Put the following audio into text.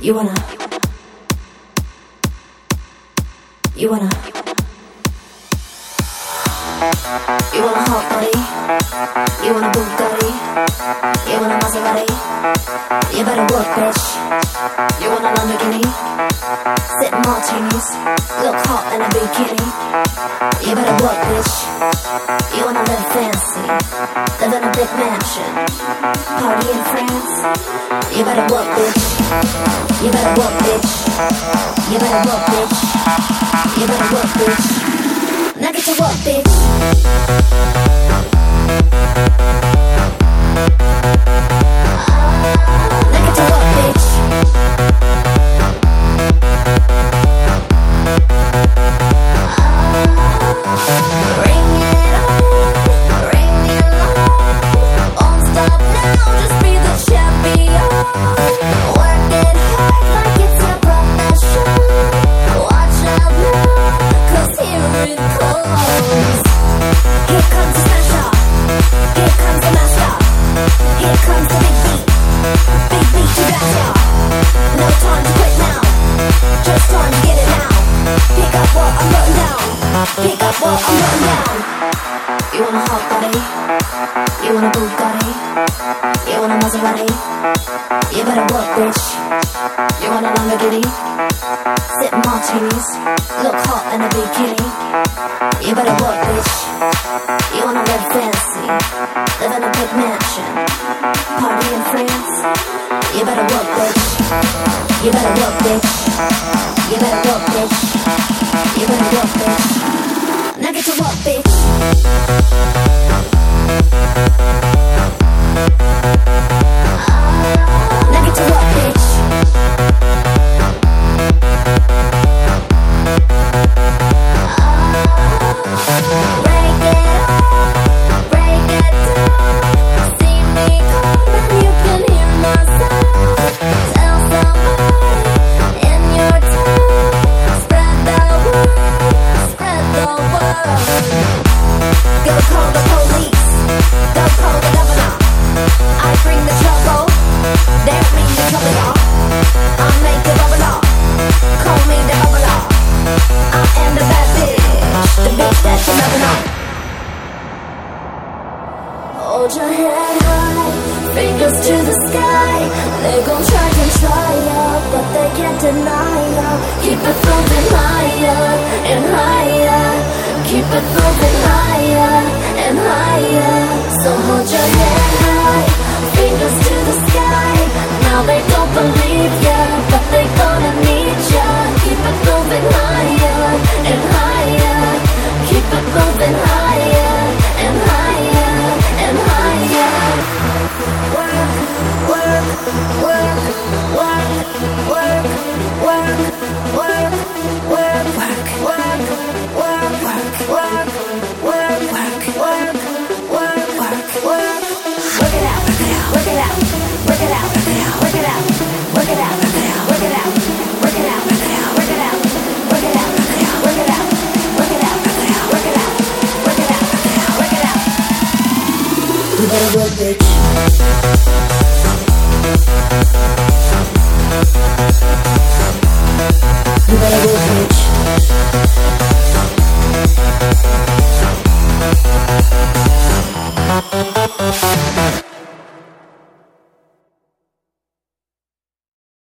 You wanna, you wanna, you want a hot body, you want a Bugatti, you want a Maserati, you better work, bitch. You want a Lamborghini, sip martinis, look hot in a bikini. You better work, bitch. You wanna live fancy, live in a big mansion, party in France. You better work, bitch. You better work, bitch. You better work, bitch. You better work, bitch. Now get to work, bitch. Now get to work, bitch. Ring it on, ring it on. Won't stop now, just be the champion. Work it hard like it's your profession. Watch out now, 'cause here it comes. Here comes the smasher, here comes the master, here comes the big beat to blast ya. No time to quit now, just time to get it now. Pick up what I'm putting down, pick up what I'm putting down. You want a hot body, you want a Bugatti, you want a Maserati. You better work, bitch. You want a Lamborghini, sip martinis, look hot in a bikini. You better work, bitch. You wanna live fancy, live in a big mansion, party in France. You better work, bitch. You better work, bitch. You better work, bitch. You better work, bitch. Now get to work, bitch. Now get to work, bitch. Break it up, break it down. See me coming, you can hear my sound. Tell somebody in your town. Spread the word, spread the word. Go call the police, go call the governor. I bring the trouble, they bring the trouble, y'all. I make the bubble, call me the bubble. I am the bad bitch, the bitch that you never know. Hold your head high, fingers to the sky. They gon' try ya, but they can't deny ya. Keep it moving higher and higher. Keep it moving higher and higher. So hold your head high, fingers to the sky. Now they don't believe ya, but they gonna need ya. Keep it moving higher and higher. Keep it moving higher and higher and higher. Work, work, work, work, work, work, work, work, work, work, work, work, work, work, work, work, work, work, work. Work it out, work it out, work it out, work it out, work it out, work it out, work it out, work it out, work it out, work it out, work it out, work it out, work it out, work it out, work it out. You better work, bitch. You better work, bitch.